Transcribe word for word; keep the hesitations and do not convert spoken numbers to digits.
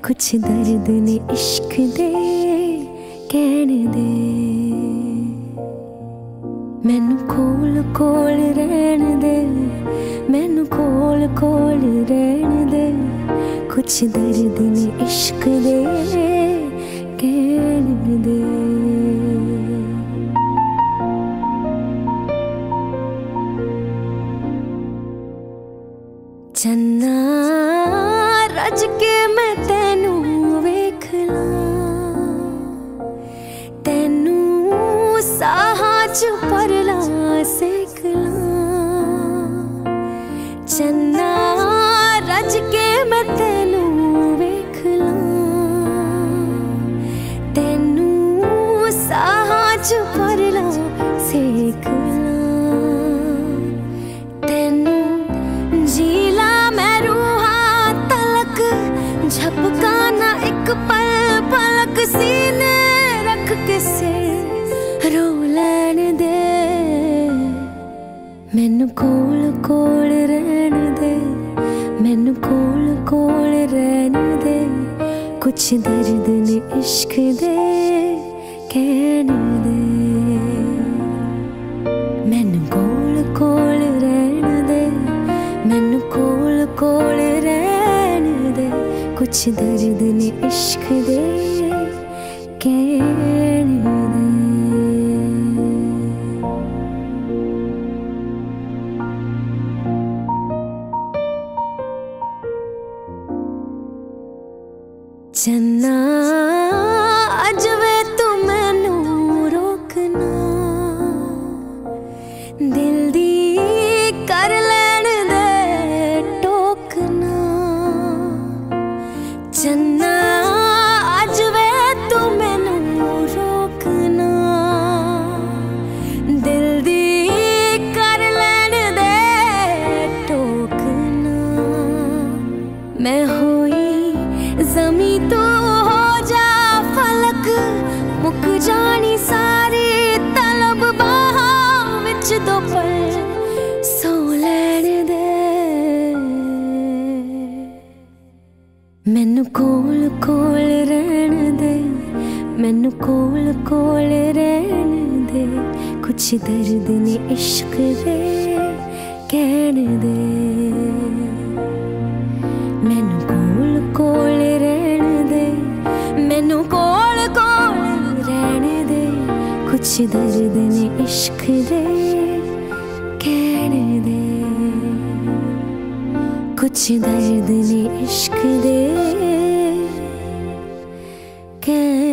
कुछ दर्द ने इश्क दे कहने दे। मैनू कोल कोल रहन दे, मैनू कोल कोल रहन दे। कुछ दर्द ने इश्क दे कहने दे। चन्ना रज के मैं तेनू वेख ला, तेनू साहा च परला सेक ला। चन्ना रज के मैं तेनू वेख ला, तेनू साहा च परला सेक ला। तेनू जीला झपकाना एक पल पलक सीने रख के सिर रो लैन दे। मैनू कोल कोल रहन दे, मैनू कोल कोल रहन दे। कुछ दर्द ने इश्क दे कहने दे। मैनू कोल कोल रहन दे, मैनू कोल कोल रहन दे। कुछ दर्द ने इश्क दे कहने दे। चन्ना अज वे तू मैनू रोकना, दिल दी कर लैन दे टोकना। चन्ना अज वे तू मैनू रोकना, दिल दी कर लैन दे टोकना। मैं होई जमी तू हो जा फलक, मुक जानी सारी तलब बाहा विच दो पल सो लैन दे। मैनू कोल कोल रहन दे, मैनू कोल कोल रहन दे। कुछ दर्द ने इश्क दे कहने दे। मैनू कोल कोल रहन दे, मैनू कोल कोल रहन दे। कुछ दर्द ने इश्क दे कहने दे। कुछ दर्द ने इश्क दे कहने